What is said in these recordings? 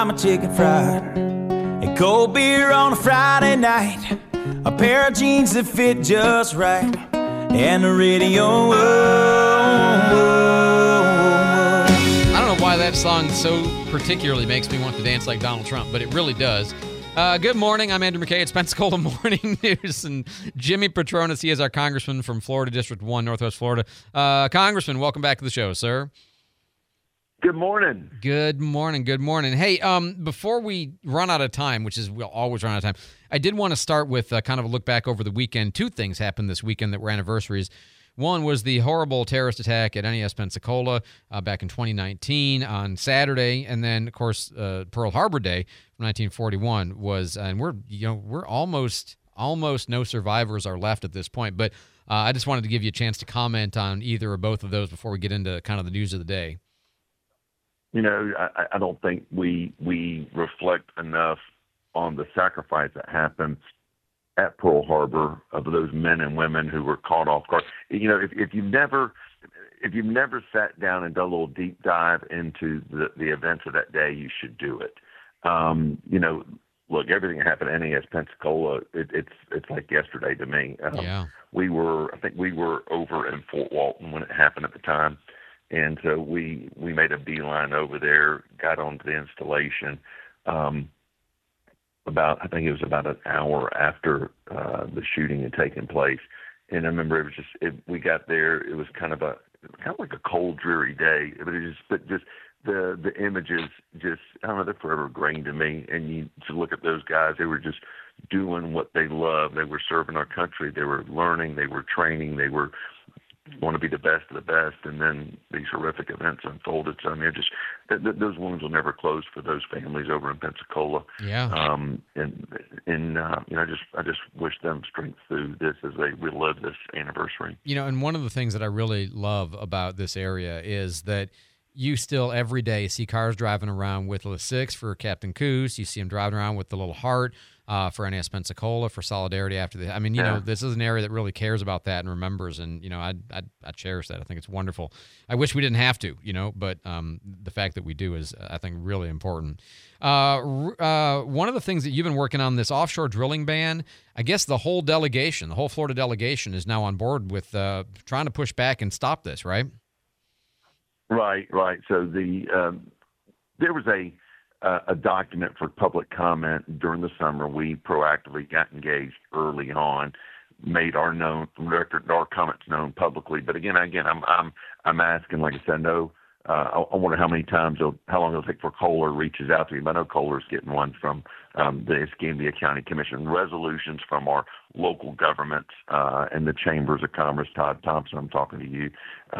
buy my chicken fried, a cold beer on a Friday night, a pair of jeans that fit just right, and the radio. I don't know why that song so particularly makes me want to dance like Donald Trump, but it really does. Good morning. I'm Andrew McKay. It's Pensacola Morning News, and Jimmy Patronis, he is our congressman from Florida, District 1, Northwest Florida. Congressman, welcome back to the show, sir. Good morning. Good morning. Good morning. Hey, before we run out of time, which is we'll always run out of time, I did want to start with kind of a look back over the weekend. Two things happened this weekend that were anniversaries. One was the horrible terrorist attack at NAS Pensacola back in 2019 on Saturday, and then of course Pearl Harbor Day from 1941 was, and we're almost no survivors are left at this point. But I just wanted to give you a chance to comment on either or both of those before we get into kind of the news of the day. You know, I don't think we reflect enough on the sacrifice that happened at Pearl Harbor of those men and women who were caught off guard. You know, if you've never sat down and done a little deep dive into the events of that day, you should do it. You know, look, everything that happened at NAS Pensacola, it's like yesterday to me. Yeah. I think we were over in Fort Walton when it happened at the time. And so we made a beeline over there, got onto the installation. I think it was about an hour after the shooting had taken place, and I remember it was we got there. It was kind of like a cold, dreary day, but just the images just, I don't know, they're forever ingrained in me. And you to look at those guys, they were just doing what they loved. They were serving our country. They were learning. They were training. They were want to be the best of the best, and then these horrific events unfolded. So I mean, those wounds will never close for those families over in Pensacola. Yeah. I just wish them strength through this as they relive this anniversary. You know, and one of the things that I really love about this area is that you still every day see cars driving around with the 6 for Captain Coos. You see them driving around with the little heart for NAS Pensacola for solidarity after the. I mean, you know, this is an area that really cares about that and remembers, and you know, I cherish that. I think it's wonderful. I wish we didn't have to, you know, but the fact that we do is, I think, really important. One of the things that you've been working on, this offshore drilling ban. I guess the whole Florida delegation, is now on board with trying to push back and stop this, right? Right. So there was a document for public comment during the summer. We proactively got engaged early on, made our comments known publicly. But again, I'm asking, like I said, no. I wonder how long it'll take before Kohler reaches out to me. I know Kohler's getting one from the Escambia County Commission, resolutions from our local governments and the chambers of commerce. Todd Thompson, I'm talking to you.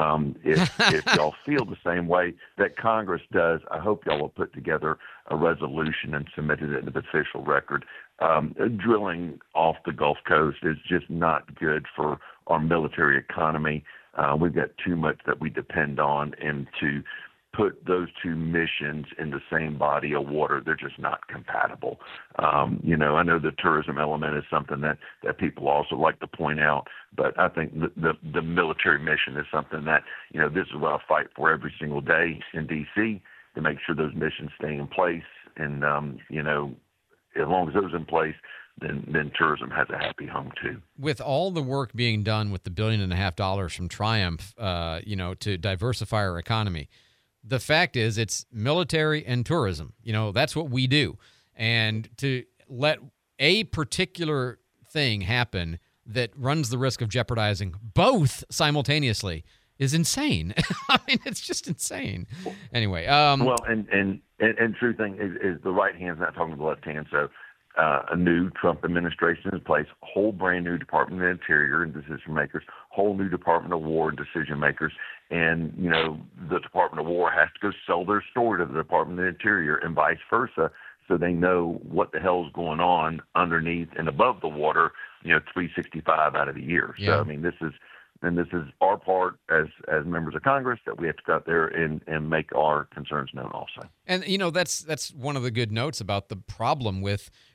If y'all feel the same way that Congress does, I hope y'all will put together a resolution and submit it into the official record. Drilling off the Gulf Coast is just not good for our military economy. We've got too much that we depend on, and to put those two missions in the same body of water, they're just not compatible. You know, I know the tourism element is something that people also like to point out, but I think the military mission is something that, you know, this is what I fight for every single day in D.C. to make sure those missions stay in place. And, you know, as long as those are in place, then tourism has a happy home too. With all the work being done with the $1.5 billion from Triumph, you know, to diversify our economy, the fact is it's military and tourism. You know, that's what we do. And to let a particular thing happen that runs the risk of jeopardizing both simultaneously is insane. I mean, it's just insane. Anyway. Well, and true thing is the right hand's not talking to the left hand. So a new Trump administration is in place, whole brand new Department of the Interior and decision makers, whole new Department of War and decision makers. And, you know, the Department of War has to go sell their story to the Department of the Interior and vice versa, so they know what the hell's going on underneath and above the water, you know, 365 out of the year. Yeah. So, I mean, this is our part as members of Congress, that we have to go out there and make our concerns known also. And, you know, that's one of the good notes about the problem with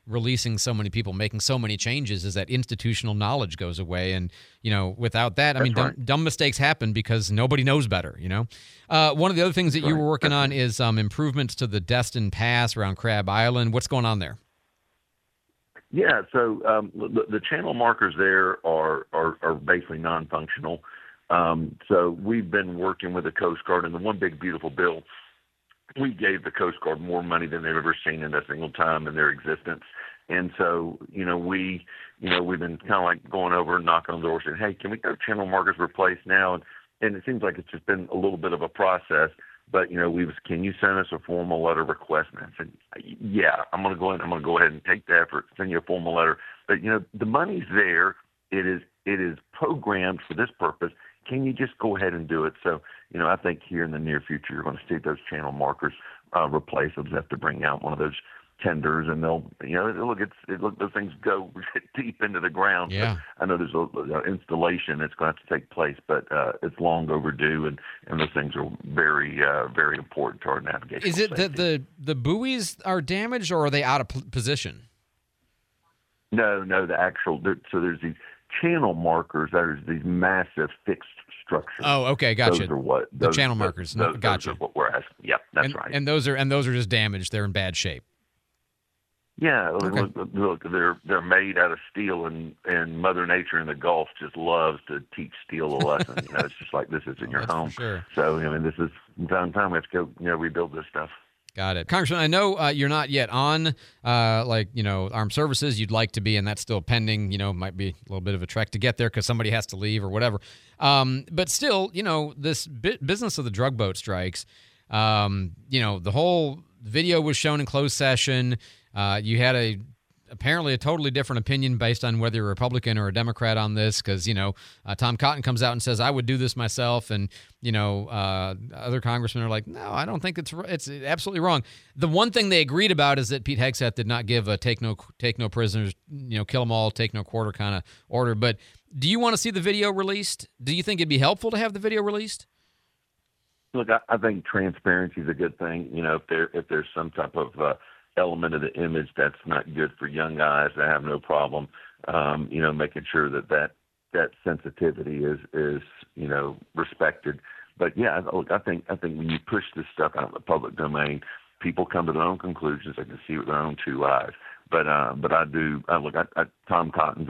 releasing so many people, making so many changes, is that institutional knowledge goes away. And, without that, dumb mistakes happen because nobody knows better, One of the other things that you were working on is improvements to the Destin Pass around Crab Island. What's going on there? Yeah, so the channel markers there are basically non-functional. So we've been working with the Coast Guard, and the one big beautiful bill, we gave the Coast Guard more money than they've ever seen in a single time in their existence. And so, we've been kind of like going over and knocking on the door saying, hey, can we get channel markers replaced now? And it seems like it's just been a little bit of a process. But, can you send us a formal letter requesting? I said, yeah, I'm going to go ahead and take the effort, send you a formal letter. But, the money's there. It is programmed for this purpose. Can you just go ahead and do it? So, I think here in the near future, you're going to see those channel markers replaced. They'll just have to bring out one of those tenders, and they'll, those things go deep into the ground. Yeah. I know there's an installation that's going to have to take place, but it's long overdue, and those things are very, very important to our navigation. Is it that the buoys are damaged, or are they out of position? No, so there's these channel markers. There's these massive fixed structures. Oh, okay, gotcha. Those are what the channel markers. Those gotcha. are what we're asking. Yep, that's right. And those are just damaged. They're in bad shape. Yeah, okay. Look, they're made out of steel, and Mother Nature in the Gulf just loves to teach steel a lesson. It's just like this isn't your home. For sure. So this is from time to time we have to go, rebuild this stuff. Got it. Congressman, I know you're not yet on, armed services. You'd like to be, and that's still pending. Might be a little bit of a trek to get there because somebody has to leave or whatever. But still, this business of the drug boat strikes, the whole video was shown in closed session. You had apparently a totally different opinion based on whether you're a Republican or a Democrat on this, because Tom Cotton comes out and says I would do this myself, and other congressmen are like, no, I don't think it's absolutely wrong. The one thing they agreed about is that Pete Hegseth did not give a take no prisoners, kill them all, take no quarter kind of order. But do you want to see the video released? Do you think it'd be helpful to have the video released? Look, I think transparency is a good thing. If there's some type of element of the image that's not good for young guys, I have no problem, making sure that sensitivity is respected. But yeah, look, I think when you push this stuff out in the public domain, people come to their own conclusions. They can see it with their own two eyes. But I do look. Tom Cotton's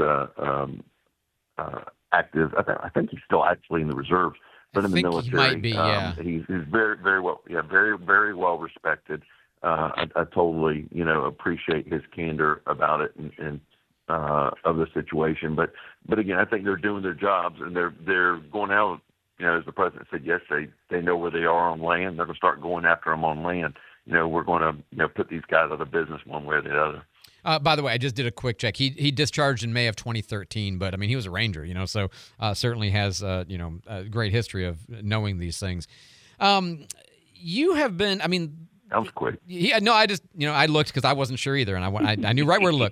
active. I think he's still actually in the reserves, but in the military. He might be. Yeah. He's very, very well. Yeah, very, very well respected. I totally, appreciate his candor about it and of the situation. But again, I think they're doing their jobs, and they're going out. As the president said yesterday, they know where they are on land. They're going to start going after them on land. We're going to put these guys out of business one way or the other. By the way, I just did a quick check. He discharged in May of 2013, but he was a Ranger, so certainly has a great history of knowing these things. You have been, That was quick. Yeah, no, I just, I looked because I wasn't sure either, and I knew right where to look.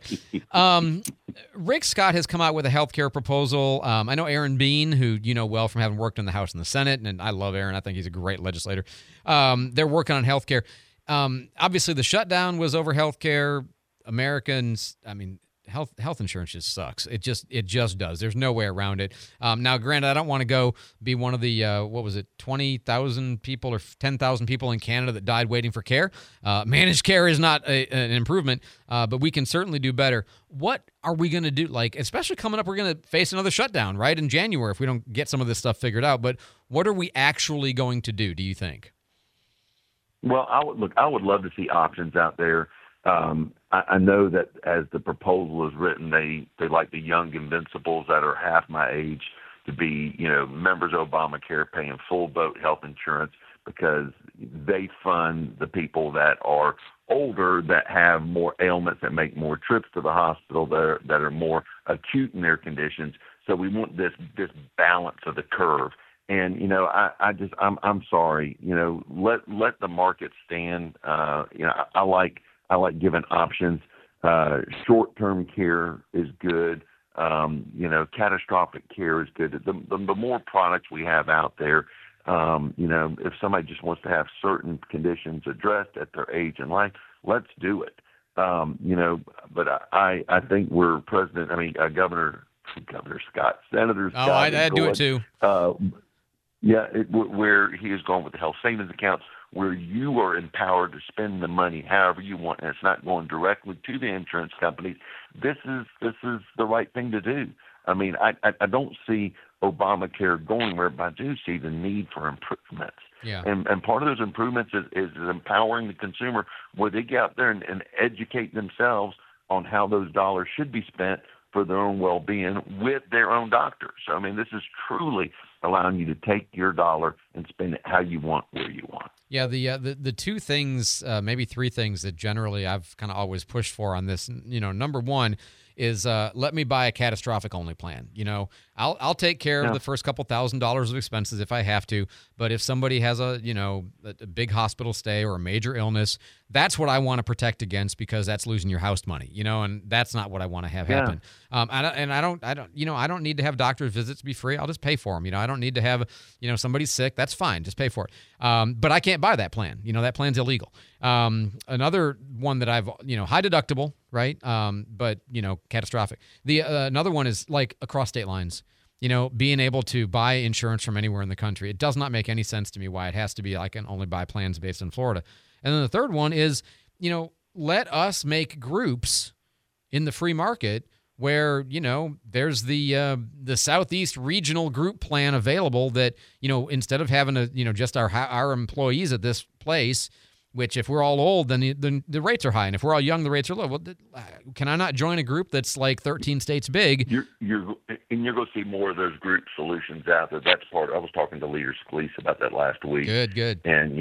Rick Scott has come out with a health care proposal. I know Aaron Bean, who you know well from having worked in the House and the Senate, and I love Aaron. I think he's a great legislator. They're working on health care. Obviously, the shutdown was over health care. Americans, health insurance just sucks. It just does. There's no way around it. Now, granted, I don't want to go be one of the 20,000 people or 10,000 people in Canada that died waiting for care. Managed care is not an improvement, but we can certainly do better. What are we going to do? Especially coming up, we're going to face another shutdown, right, in January if we don't get some of this stuff figured out. But what are we actually going to do you think? Well, I would love to see options out there. I know that as the proposal is written, they like the young invincibles that are half my age to be, members of Obamacare paying full boat health insurance because they fund the people that are older that have more ailments that make more trips to the hospital that are more acute in their conditions. So we want this balance of the curve. And I'm sorry. Let the market stand. I like giving options. Short-term care is good. Catastrophic care is good. The more products we have out there, if somebody just wants to have certain conditions addressed at their age in life, let's do it. But I think Governor Scott, Senator Scott. Oh, I'd do it too. Where he is going with the health savings accounts, where you are empowered to spend the money however you want, and it's not going directly to the insurance companies. This is the right thing to do. I mean, I don't see Obamacare going where, but I do see the need for improvements. Yeah. And part of those improvements is empowering the consumer, where they get out there and educate themselves on how those dollars should be spent for their own well-being with their own doctors. So, I mean, this is truly allowing you to take your dollar and spend it how you want, where you want. Yeah, the two things, maybe three things that generally I've kind of always pushed for on this. Number one is let me buy a catastrophic only plan. I'll take care of the first couple $1,000s of expenses if I have to. But if somebody has a big hospital stay or a major illness, that's what I want to protect against, because that's losing your house money, and that's not what I want to have happen. I don't need to have doctor's visits be free. I'll just pay for them. I don't need to have, somebody's sick. That's fine. Just pay for it. But I can't buy that plan. That plan's illegal. Another one that I've, high deductible, right? But catastrophic. Another one is like across state lines. Being able to buy insurance from anywhere in the country. It does not make any sense to me why it has to be I can only buy plans based in Florida. And then the third one is, let us make groups in the free market where, there's the Southeast regional group plan available that, instead of having just our employees at this place, which if we're all old, then the rates are high. And if we're all young, the rates are low. Well, can I not join a group that's like 13 states big? You're going to see more of those group solutions out there. That's part. I was talking to Leader Scalise about that last week. Good. And,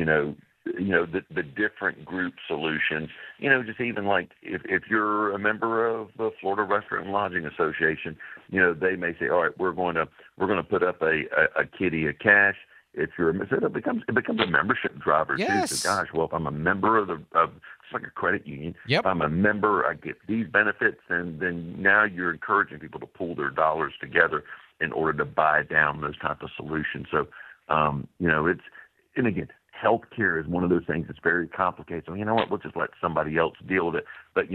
the different group solutions, just even like if you're a member of the Florida Restaurant and Lodging Association, they may say, all right, we're going to put up a kitty of cash. If it becomes a membership driver yes. too. So gosh, well, if I'm a member of it's like a credit union. Yep. If I'm a member, I get these benefits, and then now you're encouraging people to pool their dollars together in order to buy down those type of solutions. So, and again, healthcare is one of those things that's very complicated. So you know what? We'll just let somebody else deal with it. But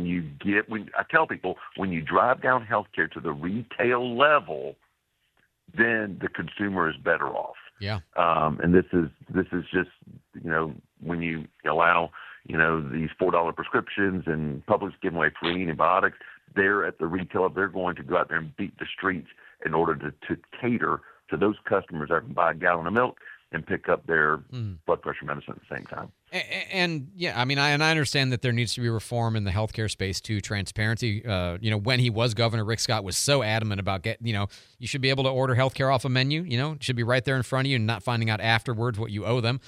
I tell people, when you drive down healthcare to the retail level, then the consumer is better off. Yeah. And this is just, when you allow, these $4 prescriptions and Publix giving away free antibiotics, they're at the retailer. They're going to go out there and beat the streets in order to cater to those customers that can buy a gallon of milk and pick up their blood pressure medicine at the same time. And yeah, I understand that there needs to be reform in the healthcare space too. Transparency. When he was governor, Rick Scott was so adamant about you should be able to order healthcare off a menu. It should be right there in front of you and not finding out afterwards what you owe them.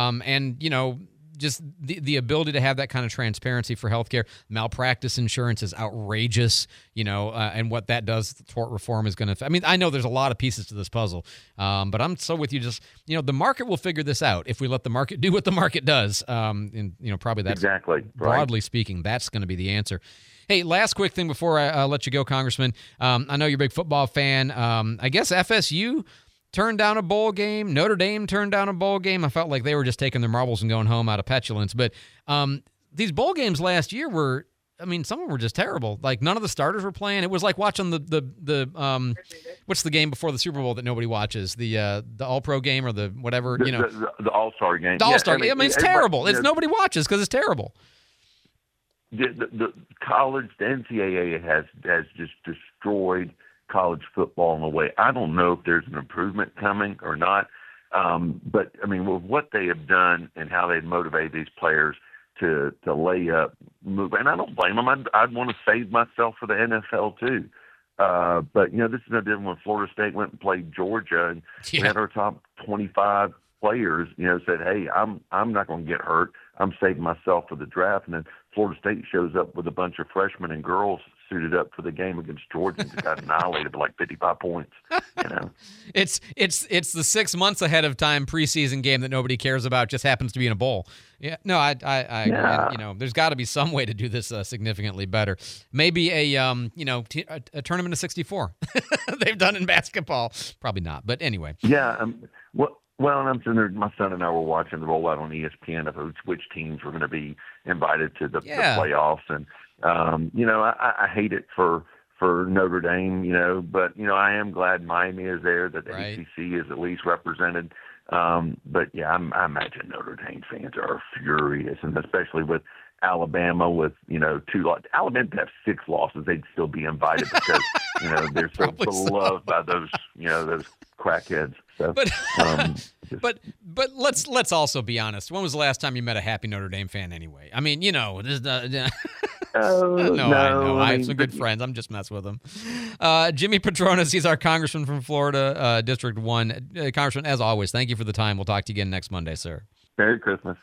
Just the ability to have that kind of transparency for healthcare. Malpractice insurance is outrageous, and what that does, tort reform is going to. I know there's a lot of pieces to this puzzle, but I'm so with you. Just the market will figure this out if we let the market do what the market does. And probably that's exactly right. Broadly speaking, that's going to be the answer. Hey, last quick thing before I let you go, Congressman. I know you're a big football fan. I guess FSU turned down a bowl game. Notre Dame turned down a bowl game. I felt like they were just taking their marbles and going home out of petulance. But these bowl games last year were, some of them were just terrible. Like none of the starters were playing. It was like watching the what's the game before the Super Bowl that nobody watches? The All-Pro game or the whatever, The All-Star game. The All-Star game. It's terrible. It's nobody watches because it's terrible. The college, the NCAA has just destroyed college football in a way. I don't know if there's an improvement coming or not, but with what they have done and how they've motivated these players to lay up, move, and I don't blame them. I'd want to save myself for the NFL too. But this is no different when Florida State went and played Georgia, and we had our top 25 players, said, "Hey, I'm not going to get hurt. I'm saving myself for the draft." And then Florida State shows up with a bunch of freshmen and girls suited up for the game against Georgia and got annihilated by like 55 points. It's the 6 months ahead of time preseason game that nobody cares about. Just happens to be in a bowl. Yeah, no, I agree. There's got to be some way to do this significantly better. Maybe a tournament of 64. They've done in basketball. Probably not, but anyway. Yeah. Well, and I'm sitting there, my son and I were watching the rollout on ESPN of which teams were going to be invited to the playoffs. And, I hate it for Notre Dame, but, I am glad Miami is there, that the ACC is at least represented. But, yeah, I imagine Notre Dame fans are furious, and especially with Alabama with, 2 losses. Alabama would have 6 losses. They'd still be invited because, they're so beloved by those, those crackheads. So, but let's also be honest. When was the last time you met a happy Notre Dame fan anyway? I mean, no, I have some good friends. I'm just messing with them. Jimmy Patronis, he's our congressman from Florida, District 1. Congressman, as always, thank you for the time. We'll talk to you again next Monday, sir. Merry Christmas.